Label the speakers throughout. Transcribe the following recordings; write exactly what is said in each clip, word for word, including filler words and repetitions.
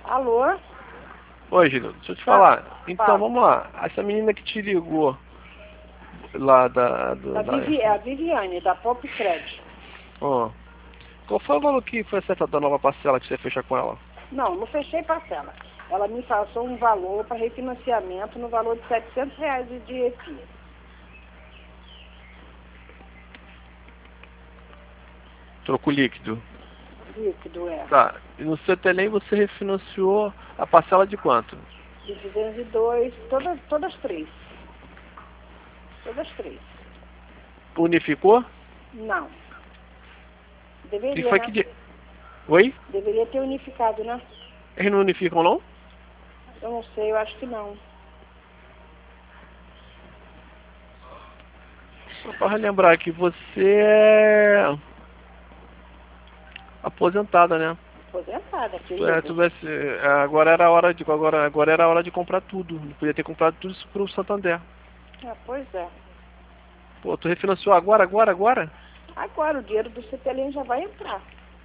Speaker 1: Alô?
Speaker 2: Oi, Gildo, deixa eu te
Speaker 1: Fala.
Speaker 2: falar. Então,
Speaker 1: Fala.
Speaker 2: vamos lá. Essa menina que te ligou lá da... do-
Speaker 1: Da
Speaker 2: da
Speaker 1: Vivi, é a Viviane, da Pop Credit.
Speaker 2: Ó. Qual foi o valor que foi acertado da nova parcela que você fecha com ela?
Speaker 1: Não, não fechei parcela. Ela me passou um valor para refinanciamento no valor de setecentos reais de refis.
Speaker 2: Troco líquido.
Speaker 1: Líquido, é.
Speaker 2: Tá. E no C T L você refinanciou a parcela de quanto?
Speaker 1: De duzentos e dois, todas, todas três. Todas três.
Speaker 2: Unificou?
Speaker 1: Não.
Speaker 2: E
Speaker 1: Deveria,
Speaker 2: foi
Speaker 1: né?
Speaker 2: que... De... Oi?
Speaker 1: Deveria ter unificado, né?
Speaker 2: Eles não unificam, não?
Speaker 1: Eu não sei, eu acho que não.
Speaker 2: Só para lembrar que você é aposentada, né?
Speaker 1: Aposentada,
Speaker 2: Tu é,
Speaker 1: querido.
Speaker 2: tu vai ser- agora era a hora de agora, agora era a hora de comprar tudo. Não podia ter comprado tudo isso pro Santander.
Speaker 1: Ah, pois é.
Speaker 2: Pô, tu refinanciou agora, agora, agora?
Speaker 1: Agora o dinheiro do C T L já vai entrar.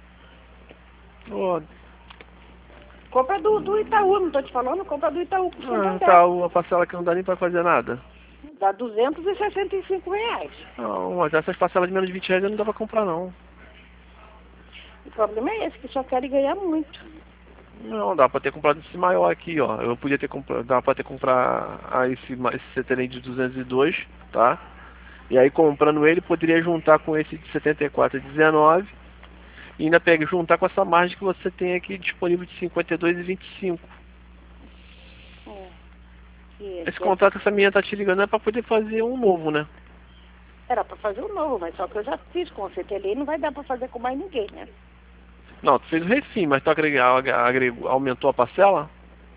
Speaker 2: Ô,
Speaker 1: Compra do, do Itaú, não tô te falando, compra do Itaú pro
Speaker 2: ah,
Speaker 1: Santander.
Speaker 2: tá, uma parcela que não dá nem pra fazer nada.
Speaker 1: Dá duzentos e sessenta e cinco reais.
Speaker 2: Não, mas essas parcelas de menos de vinte reais eu não dá pra comprar, não.
Speaker 1: O problema é esse, que só querem ganhar muito.
Speaker 2: Não, dá pra ter comprado esse maior aqui, ó. Eu podia ter comprado, dá pra ter comprar ah, esse, ma- esse C T L de duzentos e dois, tá? E aí comprando ele, poderia juntar com esse de setenta e quatro e dezenove. E ainda pega, juntar com essa margem que você tem aqui disponível de cinquenta e dois e vinte e cinco.
Speaker 1: É. E
Speaker 2: Esse
Speaker 1: deve-
Speaker 2: contrato que essa menina tá te ligando é pra poder fazer um novo, né?
Speaker 1: Era pra fazer um novo, mas só que eu já fiz com o C T L e não vai dar pra fazer com mais ninguém, né?
Speaker 2: Não, tu fez o refim, mas tu agregou, agregou, aumentou a parcela?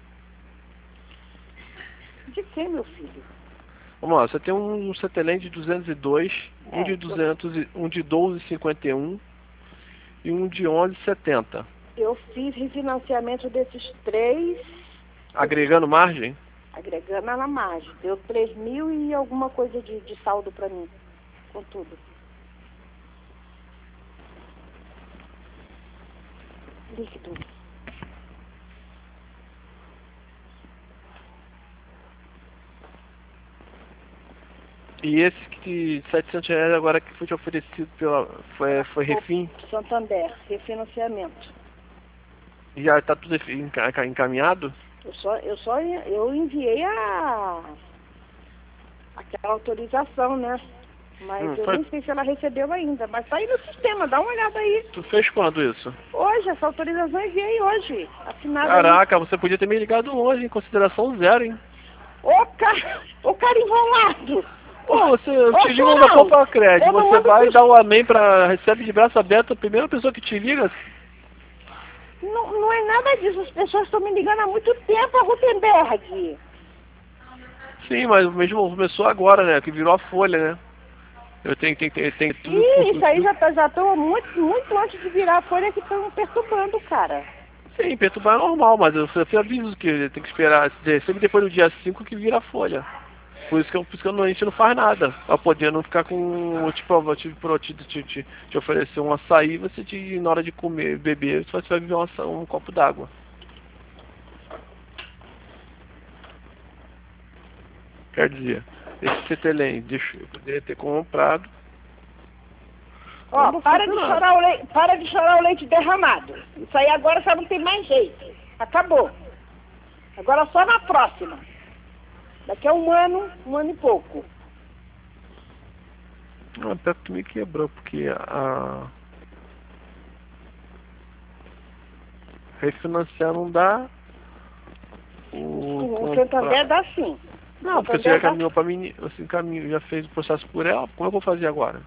Speaker 1: De quem, meu filho?
Speaker 2: Vamos lá, você tem um C T L de duzentos e dois, um
Speaker 1: É,
Speaker 2: de
Speaker 1: eu,
Speaker 2: duzentos, e- um de doze e cinquenta e um e um de onze e setenta.
Speaker 1: eu fiz refinanciamento desses três,
Speaker 2: Agregando margem?
Speaker 1: agregando na margem. Deu três mil e alguma coisa de, de saldo pra mim, com tudo. Líquido.
Speaker 2: E esse que setecentos reais agora que foi te oferecido pela, foi, foi
Speaker 1: Pro
Speaker 2: refim?
Speaker 1: Santander, refinanciamento.
Speaker 2: Já tá tudo enca- encaminhado?
Speaker 1: Eu só, eu só eu enviei a aquela autorização, né? Mas
Speaker 2: Hum,
Speaker 1: eu
Speaker 2: foi,
Speaker 1: nem sei se ela recebeu ainda. Mas tá aí no sistema, dá uma olhada aí.
Speaker 2: tu fez quando isso?
Speaker 1: Hoje, essa autorização eu enviei hoje. Assinada aí.
Speaker 2: Caraca, você podia ter me ligado hoje, em consideração zero, hein?
Speaker 1: Ô, cara, ô cara enrolado!
Speaker 2: Pô, você eu
Speaker 1: Ô,
Speaker 2: te liga da
Speaker 1: Sorão,
Speaker 2: Copa Crédito,
Speaker 1: eu não
Speaker 2: você
Speaker 1: mando
Speaker 2: vai
Speaker 1: pros-
Speaker 2: dar o amém pra recebe de braço aberto, a primeira pessoa que te liga.
Speaker 1: Não, não é nada disso. As pessoas estão me ligando há muito tempo, a Rutenberg.
Speaker 2: Sim, mas o mesmo começou agora, né? Que virou a folha, né? Eu tenho, tenho, tenho, tenho tudo,
Speaker 1: Ih,
Speaker 2: tudo,
Speaker 1: isso aí
Speaker 2: tudo.
Speaker 1: já tá, já tô muito, muito antes de virar a folha que estão perturbando, cara.
Speaker 2: Sim, perturbar é normal, mas eu sempre aviso que tem que esperar, sempre depois do dia cinco que vira a folha. Por isso que, eu, por isso que eu não, a gente não faz nada. Pra poder não ficar com, tipo, te, te, te, te, te oferecer um açaí, você te, na hora de comer, beber, você vai beber um, aça- um copo d'água. Quer dizer, esse C T L, deixa eu poderia ter comprado. Eu não
Speaker 1: Ó,
Speaker 2: vou
Speaker 1: para
Speaker 2: fazer
Speaker 1: de,
Speaker 2: nada.
Speaker 1: chorar o leite, para de chorar o leite derramado. Isso aí agora já não tem mais jeito. Acabou. Agora só na próxima. Daqui a um ano, um ano e pouco.
Speaker 2: Não, até que tu me quebrou, porque a refinanciar não dá. O
Speaker 1: O
Speaker 2: comprar.
Speaker 1: Santander dá sim.
Speaker 2: Não, porque você já caminhou pra mim, você caminhou, já fez o processo por ela, como eu vou fazer agora?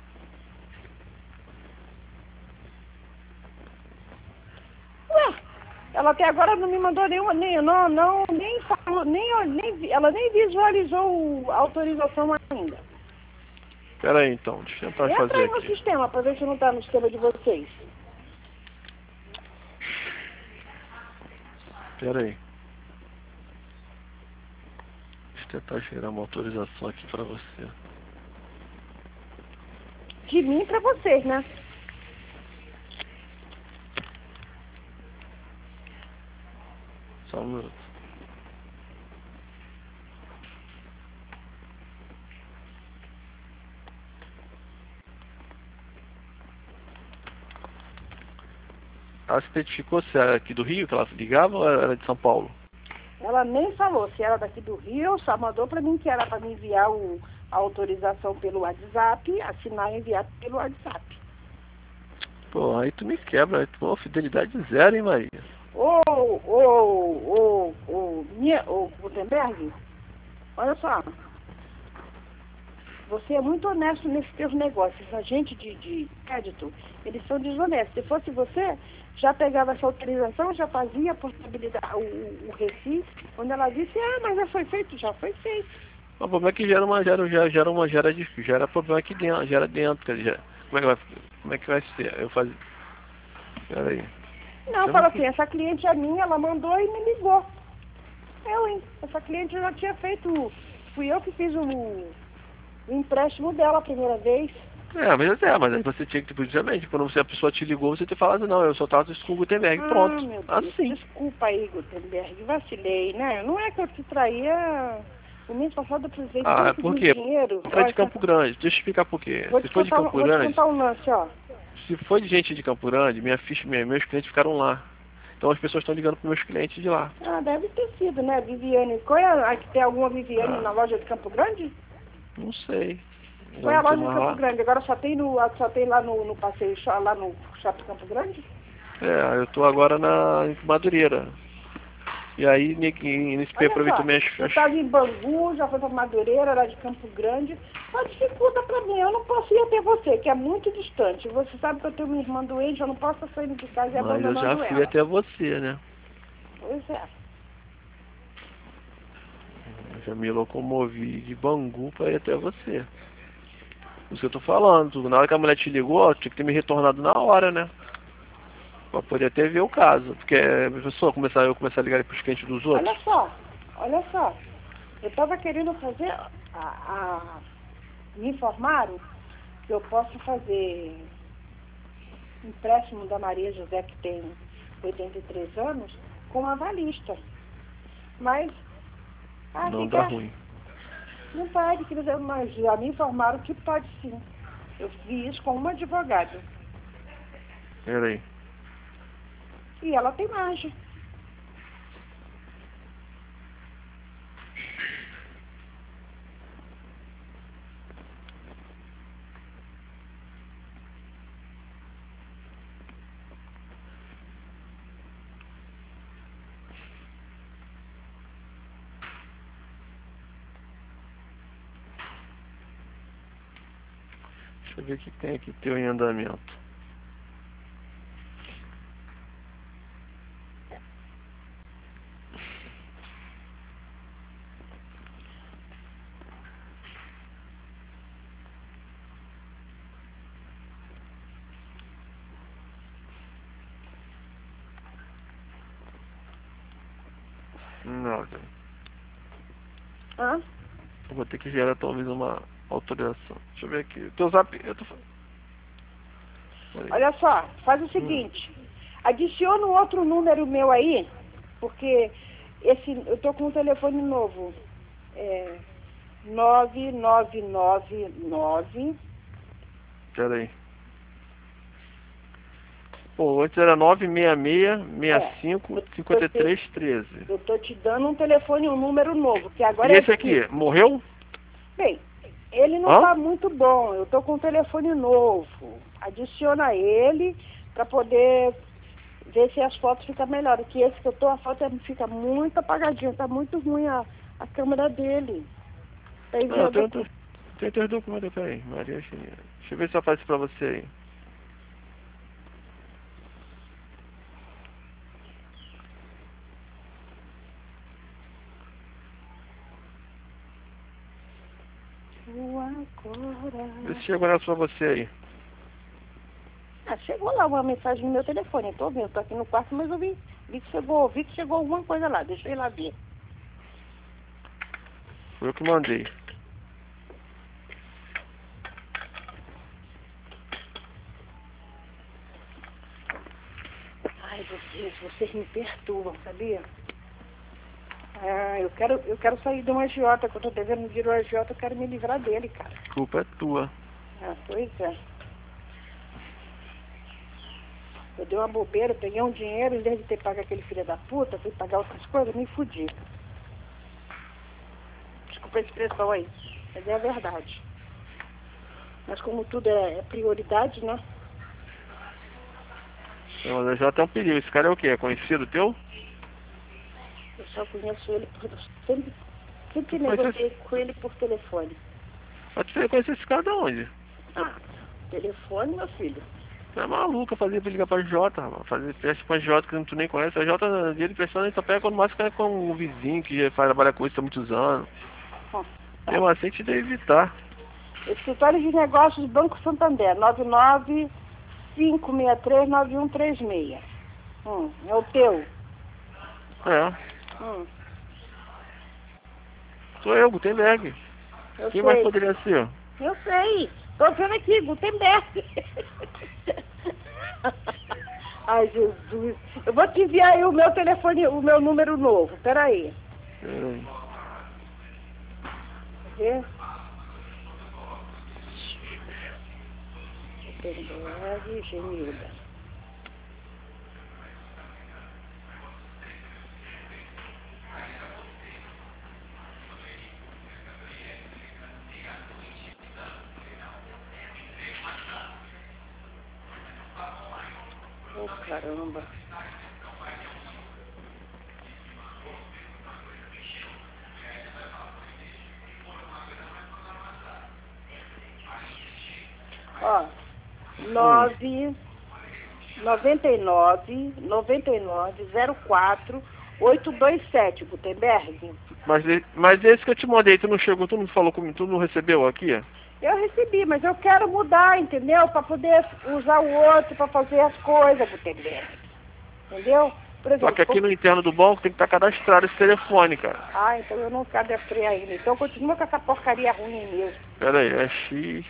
Speaker 1: Ué, ela até agora não me mandou nenhuma, nem, não, não, nem falou, nem, nem, vi- ela nem visualizou a autorização ainda.
Speaker 2: Pera aí então, deixa eu tentar
Speaker 1: Entra
Speaker 2: fazer
Speaker 1: aí no
Speaker 2: aqui.
Speaker 1: sistema pra ver se não tá no sistema de vocês.
Speaker 2: Pera aí. Deixa eu tentar gerar uma autorização aqui pra você.
Speaker 1: De mim pra vocês, né?
Speaker 2: Só um minuto. Ela se identificou se era aqui do Rio que ela ligava ou era de São Paulo?
Speaker 1: Ela nem falou se era daqui do Rio, só mandou para mim que era para me enviar o, a autorização pelo WhatsApp, assinar e enviar pelo WhatsApp.
Speaker 2: Pô, aí tu me quebra. Pô, fidelidade zero, hein, Maria?
Speaker 1: Ô, ô, ô, ô, minha, ô, Gutenberg, olha só. Você é muito honesto nesses teus negócios. A gente de, de crédito, eles são desonestos. Se fosse você, já pegava essa autorização, já fazia a portabilidade, o, o Recife, quando ela disse, ah, mas já foi feito, já foi feito.
Speaker 2: O problema é que gera uma, gera, gera, gera uma, gera, de- gera problema aqui dentro, gera dentro, quer dizer, como é que vai, como é que vai ser? Eu fazia, peraí.
Speaker 1: Não, fala assim, essa cliente é minha, ela mandou e me ligou. Eu, hein? Essa cliente já tinha feito, fui eu que fiz o, o empréstimo dela a primeira vez.
Speaker 2: É, mas é, mas aí você tinha que, justamente, quando você, a pessoa te ligou, você ter falado, não, eu só trato isso com o Gutenberg,
Speaker 1: Ah,
Speaker 2: pronto.
Speaker 1: meu Deus,
Speaker 2: Assim.
Speaker 1: desculpa aí, Gutenberg, vacilei, né? Não é que eu te traía. O mês passado eu precisei
Speaker 2: Ah, é
Speaker 1: tanto
Speaker 2: por
Speaker 1: de
Speaker 2: quê?
Speaker 1: dinheiro.
Speaker 2: Pra de Campo Grande, deixa eu explicar por quê.
Speaker 1: Vou
Speaker 2: Se
Speaker 1: te
Speaker 2: for de
Speaker 1: contar, um-
Speaker 2: Campo
Speaker 1: vou te
Speaker 2: Grande,
Speaker 1: contar um lance, ó.
Speaker 2: se for de gente de Campo Grande, minha ficha, minha- meus clientes ficaram lá. Então as pessoas estão ligando para meus clientes de lá.
Speaker 1: Ah, deve ter sido, né, Viviane? Qual é a, que tem alguma Viviane
Speaker 2: Ah.
Speaker 1: na loja de Campo Grande?
Speaker 2: Não sei.
Speaker 1: Qual é a
Speaker 2: Não tem
Speaker 1: loja de
Speaker 2: mais
Speaker 1: Campo
Speaker 2: lá.
Speaker 1: Grande? Agora só tem, no, só tem lá no, no passeio, só lá no Shopping Campo Grande?
Speaker 2: É, eu tô agora na em Madureira. E aí, ne- nesse
Speaker 1: Olha
Speaker 2: aproveito
Speaker 1: só,
Speaker 2: minhas...
Speaker 1: eu estava em Bangu, já foi para Madureira, lá de Campo Grande. Só dificulta para mim, eu não posso ir até você, que é muito distante. Você sabe que eu tenho minha irmã doente, eu não posso estar saindo de casa e
Speaker 2: Mas eu já
Speaker 1: abandonando
Speaker 2: fui
Speaker 1: ela.
Speaker 2: até você, né?
Speaker 1: Pois é.
Speaker 2: Eu já me locomovi de Bangu para ir até você. Isso que eu tô falando. Na hora que a mulher te ligou, tinha que ter me retornado na hora, né? Pra poder até ver o caso. Porque a pessoa começar, eu começar a ligar pros clientes dos outros.
Speaker 1: Olha só, olha só. Eu estava querendo fazer, a, a- me informaram que eu posso fazer empréstimo da Maria José, que tem oitenta e três anos, com uma avalista. Mas, ah,
Speaker 2: Não
Speaker 1: fica,
Speaker 2: dá ruim.
Speaker 1: não pode, quer dizer, mas já me informaram que pode sim. Eu fiz com uma advogada.
Speaker 2: Peraí.
Speaker 1: E ela tem margem.
Speaker 2: Deixa eu ver o que tem aqui teu em andamento. Não, cara.
Speaker 1: Hã?
Speaker 2: Eu vou ter que gerar talvez uma autorização. Deixa eu ver aqui. Teu zap. Eu tô falando.
Speaker 1: Olha só, faz o seguinte, adiciona um outro número meu aí, porque esse, eu tô com um telefone novo, é nove nove nove nove.
Speaker 2: Peraí. Pô, antes era nove seis seis, seis cinco, cinquenta e três, treze.
Speaker 1: Eu tô te dando um telefone, um número novo, que agora
Speaker 2: E
Speaker 1: é
Speaker 2: esse aqui, morreu?
Speaker 1: Bem, ele não
Speaker 2: Hã?
Speaker 1: tá muito bom, eu tô com um telefone novo. Adiciona ele para poder ver se as fotos ficam melhores. Que esse que eu tô, a foto é- fica muito apagadinha, tá muito ruim a, a câmera dele. Tá
Speaker 2: Não, eu
Speaker 1: enviando...
Speaker 2: tenho, tenho teus documentos, peraí. Maria Chineira. Deixa eu ver se aparece pra você aí.
Speaker 1: Agora...
Speaker 2: Vê se chegou nessa pra você aí.
Speaker 1: Ah, chegou lá uma mensagem no meu telefone, eu tô vendo, tô aqui no quarto, mas eu vi, vi que chegou, vi que chegou alguma coisa lá, deixa eu ir lá ver.
Speaker 2: Foi eu que mandei.
Speaker 1: Ai, vocês, vocês me perturbam, sabia? Ah, eu quero, eu quero sair de um agiota, que eu tô devendo dinheiro ao agiota, eu quero me livrar dele, cara.
Speaker 2: A culpa é tua.
Speaker 1: Ah, pois é. Eu dei uma bobeira, eu peguei um dinheiro, em vez de ter pago aquele filho da puta, fui pagar outras coisas, me fudi. Desculpa a expressão aí, mas é a verdade. Mas como tudo é, é prioridade, né?
Speaker 2: Não, mas já tá um perigo. Esse cara é o quê? É conhecido teu?
Speaker 1: Eu só conheço ele por... Sempre, sempre
Speaker 2: Mas
Speaker 1: negociei com ele por telefone.
Speaker 2: Mas você conhece esse cara de onde?
Speaker 1: Ah, telefone, meu filho.
Speaker 2: Você é maluca fazer pra ligar pra Jota, rapaz. Fazer teste pra Jota que tu nem conhece. A Jota, dia de pressão, ele só pega quando mais fica com um vizinho que já faz trabalhar com isso há muitos anos.
Speaker 1: Hum.
Speaker 2: Mesmo assim, te deve evitar.
Speaker 1: Escritório de Negócios Banco Santander, nove nove cinco seis três nove um três seis. Hum, é o teu?
Speaker 2: É.
Speaker 1: Hum,
Speaker 2: Sou eu, Gutenberg.
Speaker 1: eu
Speaker 2: Quem
Speaker 1: sei.
Speaker 2: mais poderia ser?
Speaker 1: Eu sei. Tô vendo aqui, Gutenberg. Ai, Jesus. Eu vou te enviar aí o meu telefone, o meu número novo. Peraí.
Speaker 2: Hum.
Speaker 1: Quer ver? Gutenberg, Genilda. Oh, caramba. Ó, nove noventa e nove noventa e nove zero quatro oito dois sete, Gutenberg.
Speaker 2: Mas, mas esse que eu te mandei, tu não chegou, tu não falou comigo, tu não recebeu aqui?
Speaker 1: Eu recebi, mas eu quero mudar, entendeu? Para poder usar o outro, para fazer as coisas, Gutenberg. Entendeu? Por exemplo,
Speaker 2: Só que aqui no interno do banco tem que estar cadastrado esse telefone, cara.
Speaker 1: Ah, então eu não cadastrei ainda. Então continua com essa porcaria ruim mesmo.
Speaker 2: Pera aí, é X.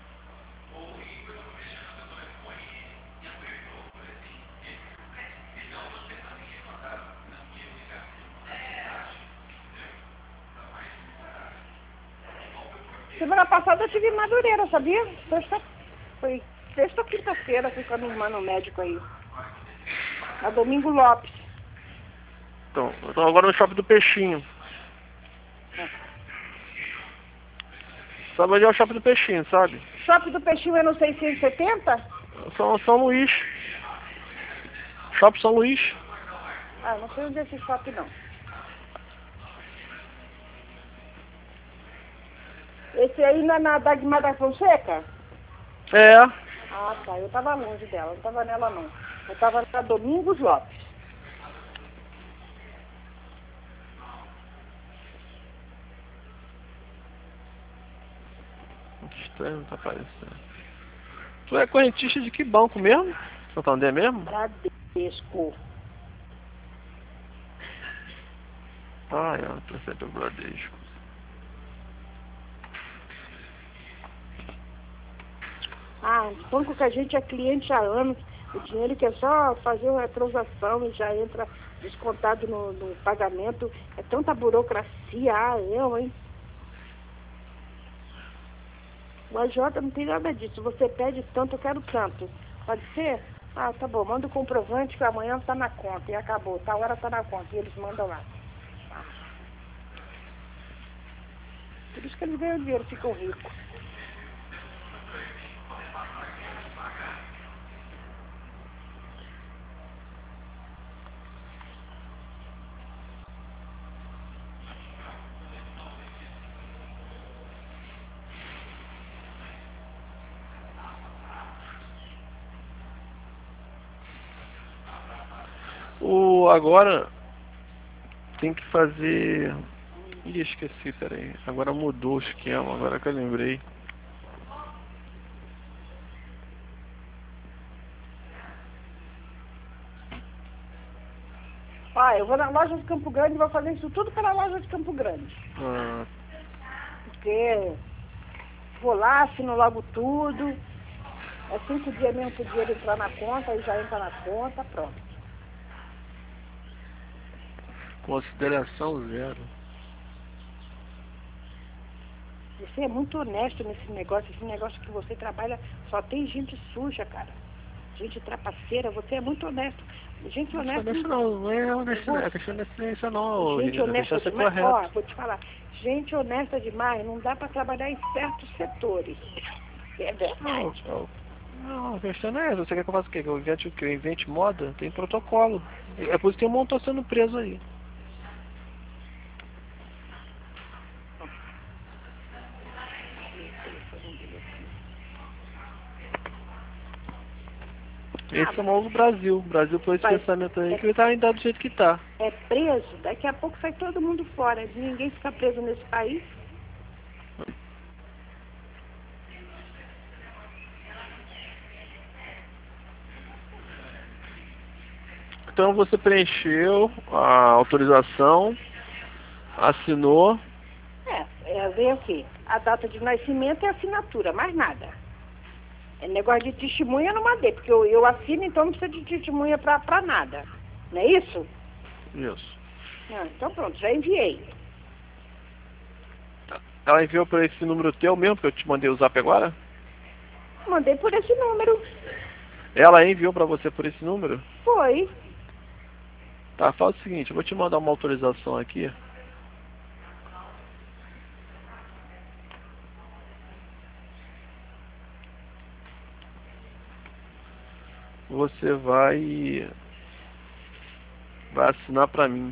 Speaker 1: Semana passada eu tive em Madureira, sabia? Sexta, foi sexta ou quinta-feira, fui com a minha irmã no médico aí. A Domingo Lopes.
Speaker 2: Então, eu tô agora no shopping do Peixinho.
Speaker 1: É.
Speaker 2: Sabe onde é o shopping do Peixinho, sabe?
Speaker 1: Shopping do Peixinho é no seiscentos e setenta?
Speaker 2: São, São Luís. Shopping São Luís.
Speaker 1: Ah, não sei onde é esse shopping, não. Esse aí na, na Dagmar da Fonseca?
Speaker 2: É.
Speaker 1: Ah, tá. Eu tava longe dela. Não tava nela, não. Eu tava na Domingos Lopes.
Speaker 2: Estranho, não tá aparecendo. Tu é correntista de que banco mesmo? Santander mesmo?
Speaker 1: Bradesco.
Speaker 2: Ah, é. Tô sempre o Bradesco.
Speaker 1: Ah, banco que a gente é cliente há anos. O dinheiro que é só fazer uma transação e já entra descontado no, no pagamento. É tanta burocracia. Ah, eu, hein? O A J não tem nada disso. Você pede tanto, eu quero tanto. Pode ser? Ah, tá bom. Manda o comprovante que amanhã tá na conta. E acabou. Tá hora tá na conta. E eles mandam lá. Ah. Por isso que eles ganham dinheiro, ficam ricos.
Speaker 2: O, agora tem que fazer... Ih, esqueci, peraí. Agora mudou o esquema, agora que eu lembrei.
Speaker 1: Ah, eu vou na loja de Campo Grande e vou fazer isso tudo pela loja de Campo Grande.
Speaker 2: Ah,
Speaker 1: Porque vou lá, assino logo tudo. É cinco dias mesmo pro dinheiro entrar na conta, aí já entra na conta, pronto.
Speaker 2: Consideração zero.
Speaker 1: Você é muito honesto nesse negócio. Esse negócio que você trabalha só tem gente suja, cara. Gente trapaceira. Você é muito honesto. Gente honesta...
Speaker 2: Não, não, não é honestidade. A questão não é honestidade, não.
Speaker 1: Gente honesta
Speaker 2: ser
Speaker 1: demais.
Speaker 2: correto.
Speaker 1: Ó, vou te falar. Gente honesta demais. Não dá pra trabalhar em certos setores. É verdade.
Speaker 2: Não, não. Não, a questão não é essa. Você quer que eu faça o quê? Que eu invente, que eu invente moda? Tem protocolo. É por isso que tem um montão sendo preso aí. Esse é o novo Brasil. O Brasil por esse
Speaker 1: Vai.
Speaker 2: pensamento aí
Speaker 1: É.
Speaker 2: que ele tá ainda do jeito que tá.
Speaker 1: É preso, daqui a pouco sai todo mundo fora. Ninguém fica preso nesse país.
Speaker 2: Então você preencheu a autorização, assinou.
Speaker 1: É, é vem o quê? A data de nascimento e a assinatura, mais nada. É negócio de testemunha eu não mandei, porque eu, eu assino, então não precisa de testemunha pra, pra nada. Não é isso?
Speaker 2: Isso.
Speaker 1: Ah, então pronto, já enviei.
Speaker 2: Ela enviou por esse número teu mesmo, que eu te mandei o zap agora?
Speaker 1: Mandei por esse número.
Speaker 2: Ela enviou pra você por esse número?
Speaker 1: Foi.
Speaker 2: Tá, faz o seguinte, eu vou te mandar uma autorização aqui. Você vai vai assinar pra mim.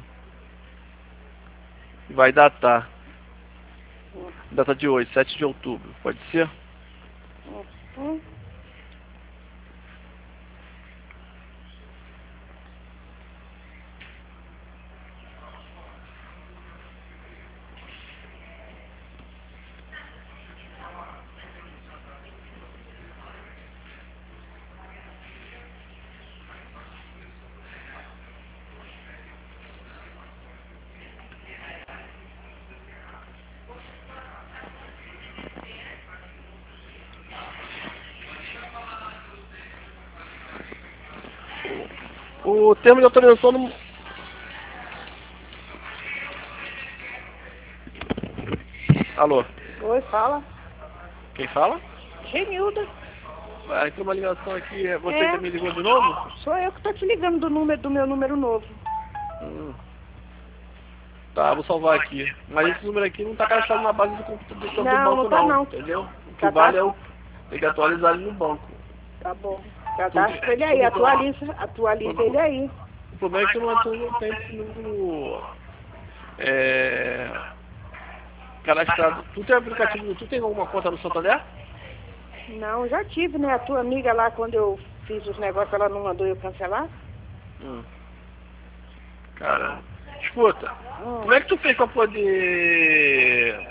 Speaker 2: Vai datar. Data de hoje, sete de outubro, pode ser?
Speaker 1: Hum.
Speaker 2: O termo de autorização não... Alô?
Speaker 1: Oi, fala.
Speaker 2: Quem fala?
Speaker 1: Genilda.
Speaker 2: Ah, entrou uma ligação aqui, você
Speaker 1: É.
Speaker 2: ainda me ligou de novo?
Speaker 1: Sou eu que tô te ligando do número do meu número novo.
Speaker 2: Hum. Tá, vou salvar aqui. Mas esse número aqui não tá cadastrado na base do computador do
Speaker 1: Não,
Speaker 2: banco
Speaker 1: não tá
Speaker 2: não,
Speaker 1: não.
Speaker 2: entendeu? O que
Speaker 1: Tá,
Speaker 2: vale
Speaker 1: tá.
Speaker 2: é o... Tem que atualizar ele no banco.
Speaker 1: Tá bom. Cadastra ele aí,
Speaker 2: tudo bom.
Speaker 1: atualiza, atualiza ele aí.
Speaker 2: O problema é que não, tu não tem esse número é, cadastrado. Tu tem aplicativo, tu tem alguma conta no Santander?
Speaker 1: Não, já tive, né? A tua amiga lá, quando eu fiz os negócios, ela não mandou eu cancelar?
Speaker 2: Hum. Cara, escuta,
Speaker 1: Hum.
Speaker 2: como é que tu fez pra poder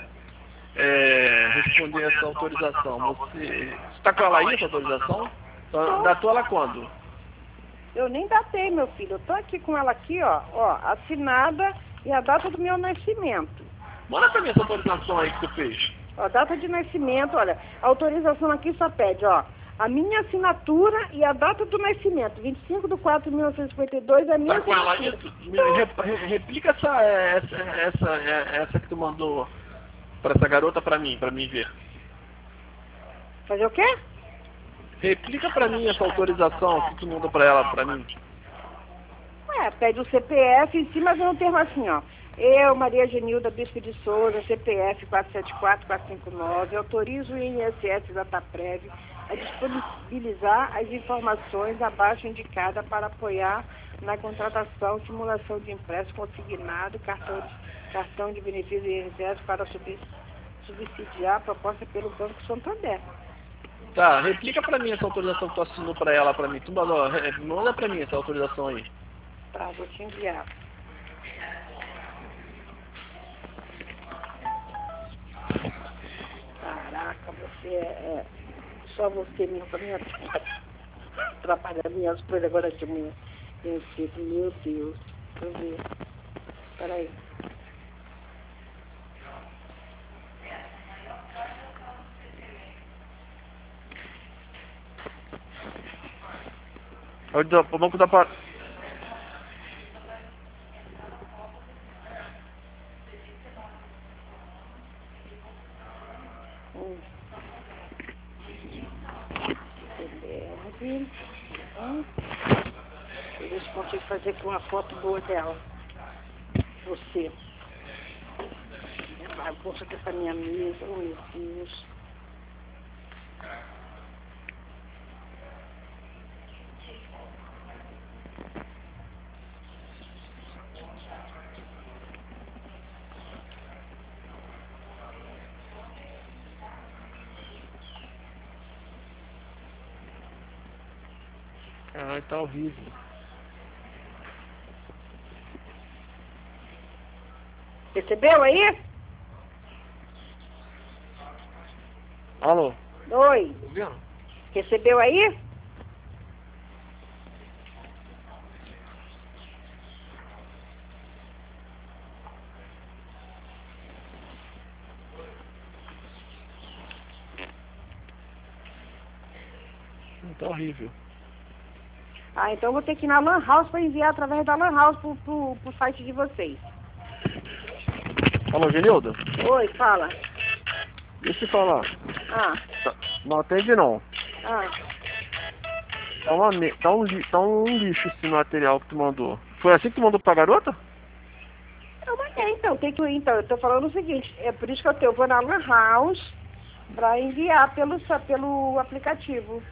Speaker 2: é, responder essa autorização? Você, você tá com ela aí, essa autorização?
Speaker 1: Tô.
Speaker 2: Datou ela quando?
Speaker 1: Eu nem datei, meu filho. Eu tô aqui com ela aqui, ó, ó, assinada e a data do meu nascimento.
Speaker 2: Manda pra mim essa autorização aí que tu fez.
Speaker 1: Ó, data de nascimento, olha, a autorização aqui só pede, ó, a minha assinatura e a data do nascimento, vinte e cinco de quatro de mil novecentos e cinquenta e dois, a minha
Speaker 2: Tá com ela aí?
Speaker 1: assinatura.
Speaker 2: Me re- re- replica essa, essa, essa, essa que tu mandou pra essa garota pra mim, pra mim ver.
Speaker 1: Fazer o quê?
Speaker 2: Replica pra mim essa autorização que tu mandou pra ela, pra mim.
Speaker 1: Ué, pede o C P F em cima, vem um termo assim, ó. Eu, Maria Genilda Bispo de Souza, C P F quatro sete quatro quatro cinco nove, autorizo o I N S S da TAPREV a disponibilizar as informações abaixo indicadas para apoiar na contratação, simulação de impresso consignado, cartão de, cartão de benefício I N S S para sub, subsidiar a proposta pelo Banco Santander.
Speaker 2: Tá, replica pra mim essa autorização que tu assinou pra ela, pra mim. Tu mandou, re- manda pra mim essa autorização aí.
Speaker 1: Tá, vou te enviar. Caraca, você é, é só você mesmo pra mim atrapalhar minhas coisas agora de manhã. Eu fico, meu Deus, deixa eu ver. Peraí.
Speaker 2: O banco da...
Speaker 1: aqui. Hum. Deixa eu ver se consigo fazer aqui uma foto boa dela. Você. Vai, vou aqui pra minha mesa. Oh, meu Deus.
Speaker 2: Caralho, tá horrível.
Speaker 1: Recebeu aí?
Speaker 2: Alô?
Speaker 1: Oi.
Speaker 2: Tá vendo?
Speaker 1: Recebeu aí?
Speaker 2: Tá horrível.
Speaker 1: Ah, então eu vou ter que ir na Lan House para enviar através da Lan House pro, pro, pro site de vocês.
Speaker 2: Alô, Genilda?
Speaker 1: Oi, fala.
Speaker 2: Deixa eu falar.
Speaker 1: Ah,
Speaker 2: Tá, não atende não.
Speaker 1: ah.
Speaker 2: Tá, uma, me- tá, um, li- tá um lixo esse material que tu mandou. Foi assim que tu mandou pra garota?
Speaker 1: Eu mandei, então. Tem que ir, então. Eu tô falando o seguinte. É por isso que eu, tenho, eu vou na Lan House para enviar pelo, sa- pelo aplicativo.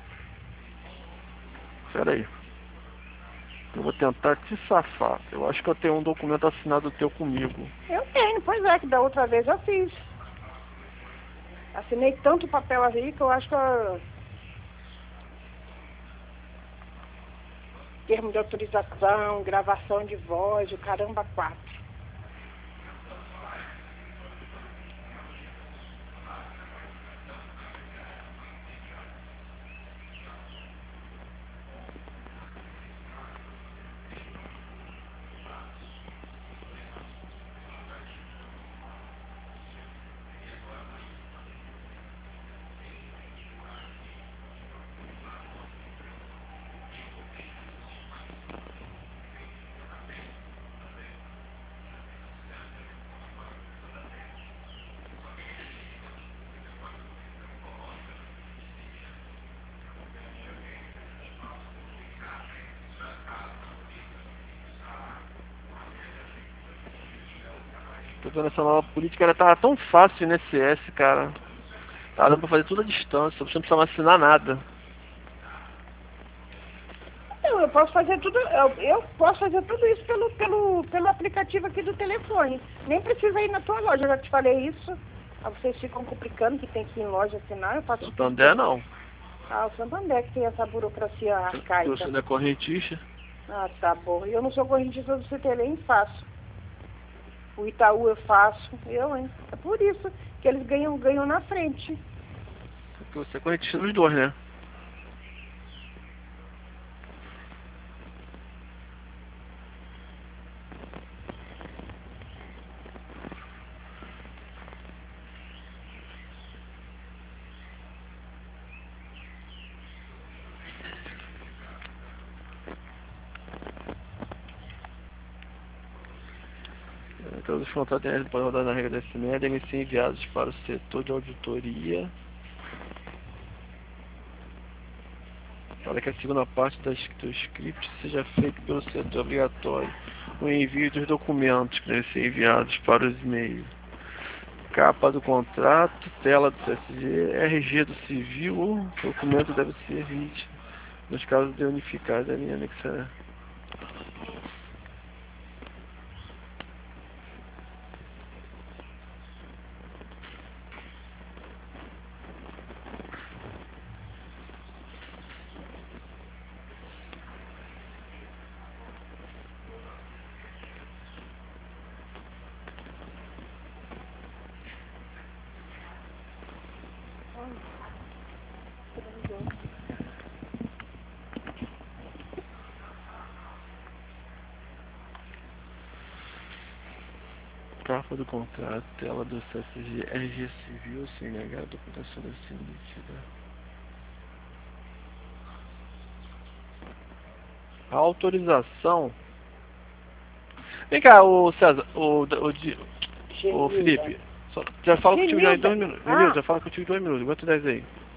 Speaker 2: Pera aí. Eu vou tentar te safar. Eu acho que eu tenho um documento assinado teu comigo.
Speaker 1: Eu tenho, pois é, que da outra vez eu fiz. Assinei tanto papel aí que eu acho que eu... Termo de autorização, gravação de voz, o caramba quatro.
Speaker 2: Tô vendo essa nova política, ela tava tão fácil no I N S S, cara. Tá dando pra fazer tudo à distância, você não precisava assinar nada.
Speaker 1: Eu, eu posso fazer tudo, eu, eu posso fazer tudo isso pelo, pelo, pelo aplicativo aqui do telefone. Nem precisa ir na tua loja, eu já te falei isso. Aí vocês ficam complicando que tem que ir em loja assinar, eu faço
Speaker 2: Santander não.
Speaker 1: Ah, o Santander que tem essa burocracia arcaica.
Speaker 2: Você não é correntista?
Speaker 1: Ah, tá bom. Eu não sou correntista do C T L, nem faço. O Itaú eu faço, eu, hein? É por isso que eles ganham, ganham na frente.
Speaker 2: Porque você é correntista dos dois, né? Todos os contratos podem rodar na regra da S M E devem ser enviados para o setor de auditoria para que a segunda parte das, do script seja feita pelo setor obrigatório. O envio dos documentos que devem ser enviados para os e-mails. Capa do contrato, tela do C S G, R G do civil, o documento deve ser vítima. Nos casos de unificar, devem anexar. Capa do contrato, tela do C S G, R G civil, C N H, documentação deve ser emitida. A autorização. Vem cá, o César, o, o, o Felipe, só, já fala contigo já em dois minutos.
Speaker 1: Ah.
Speaker 2: Menino, já fala contigo em dois minutos, aguenta dez aí.